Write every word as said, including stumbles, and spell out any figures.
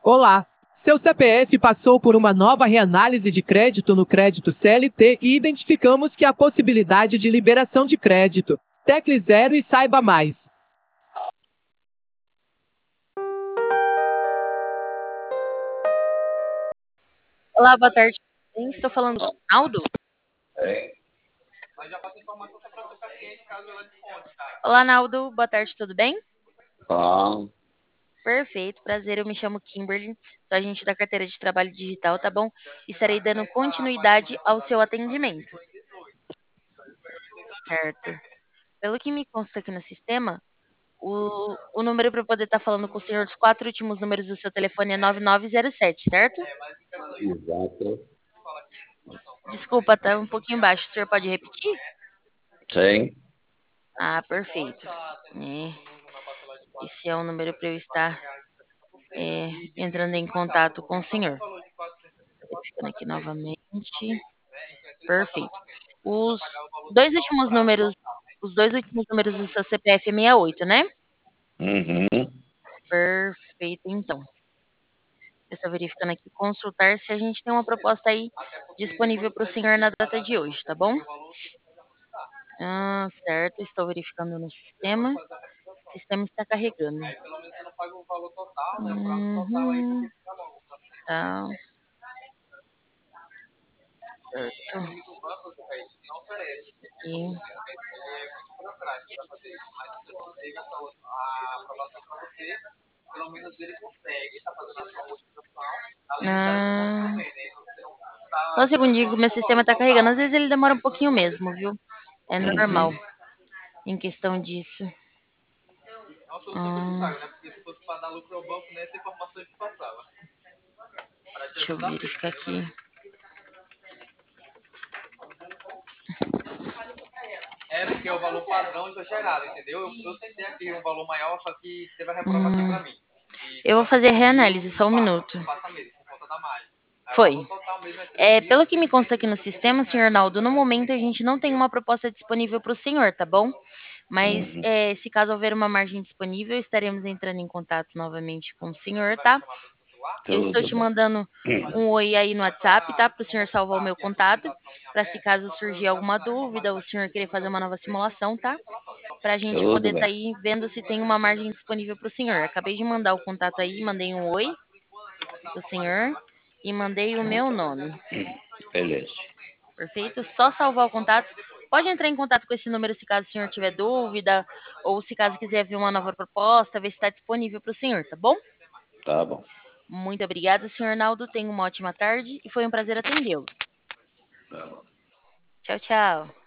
Olá! Seu C P F passou por uma nova reanálise de crédito no crédito C L T e identificamos que há possibilidade de liberação de crédito. Tecle zero e saiba mais. Olá, boa tarde. Estou falando com o Naldo? Olá, Naldo. Boa tarde, tudo bem? Ah, Perfeito, prazer. Eu me chamo Kimberly, sou agente da carteira de trabalho digital, tá bom? Estarei dando continuidade ao seu atendimento. Certo. Pelo que me consta aqui no sistema, o, o número para eu poder estar falando com o senhor, os quatro últimos números do seu telefone é nove nove zero sete, certo? exato. Desculpa, tá um pouquinho baixo. O senhor pode repetir? Sim. Ah, perfeito. É, esse é o número para eu estar é, entrando em contato com o senhor. Verificando aqui novamente. Perfeito. Os dois últimos números, os dois últimos números do seu C P F é sessenta e oito, né? Uhum. Perfeito, então. Eu estou verificando aqui, consultar se a gente tem uma proposta aí disponível para o senhor na data de hoje, tá bom? Ah, certo, estou verificando no sistema. O sistema está carregando. Uhum, tá, certo. E, ah, só um segundinho que o meu sistema está carregando. Às vezes ele demora um pouquinho mesmo, viu? É normal Uhum. em questão disso. Ah, deixa eu verificar aqui. É porque o valor padrão foi gerado, entendeu? Eu, eu tentei aqui um valor maior, só que teve a reprovação Hum, pra mim. eu vou fazer a reanálise, só um minuto. Passa mesmo, por conta da malha. Foi. É, pelo que me consta aqui no sistema, senhor Naldo, no momento a gente não tem uma proposta disponível para o senhor, tá bom? Mas Uhum. é, se caso houver uma margem disponível, estaremos entrando em contato novamente com o senhor, tá? Eu estou Tudo te bem. mandando um oi aí no WhatsApp, tá? Para o senhor salvar o meu contato, para se caso surgir alguma dúvida, o senhor querer fazer uma nova simulação, tá? Para a gente poder Tudo estar bem. aí vendo se tem uma margem disponível para o senhor. Acabei de mandar o contato aí, mandei um oi pro senhor e mandei o meu nome. Beleza. Perfeito? Só salvar o contato. Pode entrar em contato com esse número se caso o senhor tiver dúvida, ou se caso quiser ver uma nova proposta, ver se está disponível para o senhor, tá bom? Tá bom. Muito obrigada, senhor Naldo. Tenha uma ótima tarde e foi um prazer atendê-lo. Tá bom. Tchau, tchau.